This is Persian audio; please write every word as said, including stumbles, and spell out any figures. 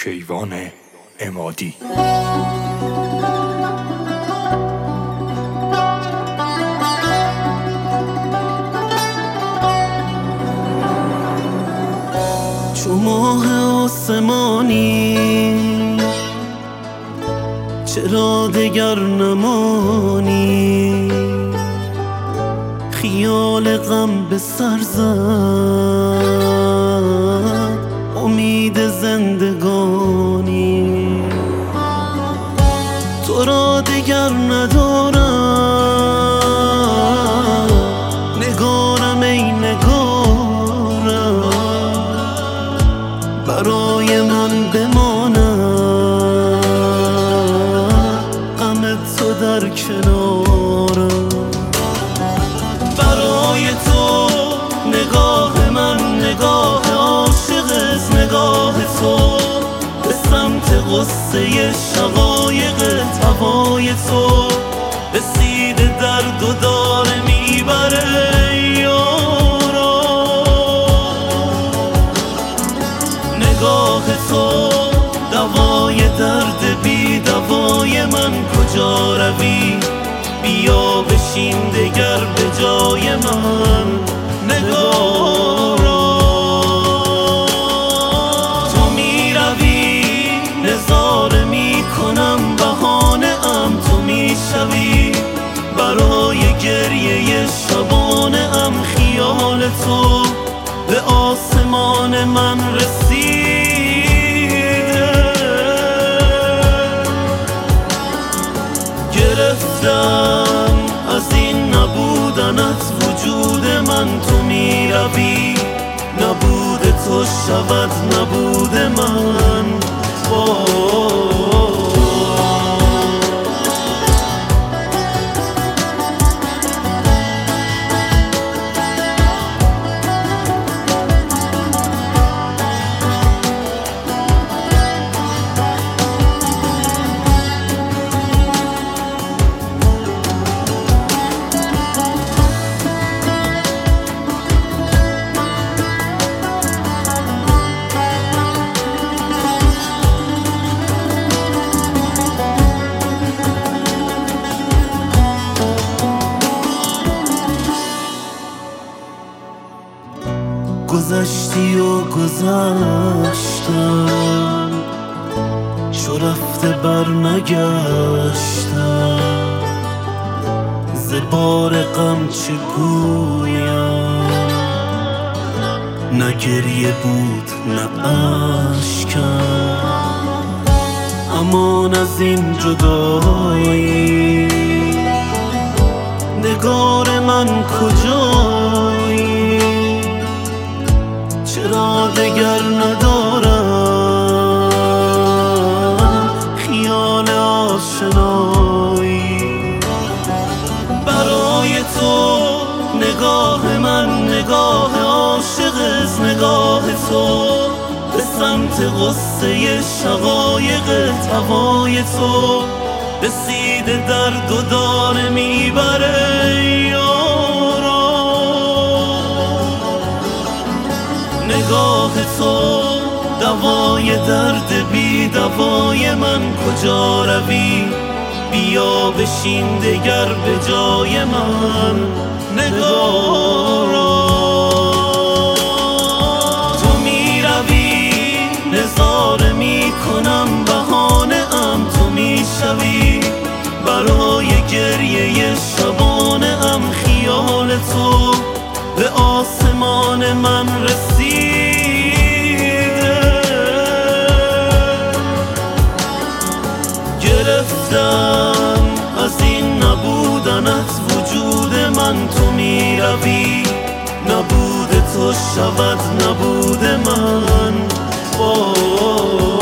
کیوان عمادی. چو ماه آسمانی چرا دگر نمانی، خیال غم به سر زد امید زندگانی. تو را دگر ندارم، نگارم ای نگارم، برای من بماند غم تو در کنارم. برای تو نگاه من نگاه عاشق از نگاه تو، به سمت غصه شقایق هوای تو رسیده درد و داره میبره یارا. نگاه تو دوای درد بی دوای من، کجا روی بیا بشین دگر به جای من. نگارا تو می روی نظاره می کنم، بهانه ام تو می شوی، برای گریه شبانه ام خیال تو به آسمان من رسیده. گرفتم از این نبودنت وجود من، تو می روی نبود تو شود نبود من. گذشتی و گذشتم، چو رفته بر نگشتم، ز بار غم چه گویم، نه گریه بود نه اشکم. امان از این جدایی، نگار من کجایی، چرا دگر ندارم خیال آشنایی. برای تو نگاه من نگاه عاشق از نگاه تو، به سمت غصه شقایق هوای تو رسیده درد و داره میبره یارا. نگاه تو دوای درد بی دوای من، کجا روی بیا بشین دگر به جای من. نگارا تو می روی نظاره می کنم، بهانه ام تو می شوی، برای گریه شبانه ام خیال تو به آسمان من رسیده. گرفتم از این نبودنت وجود من، تو می روی نبود تو شود نبود من.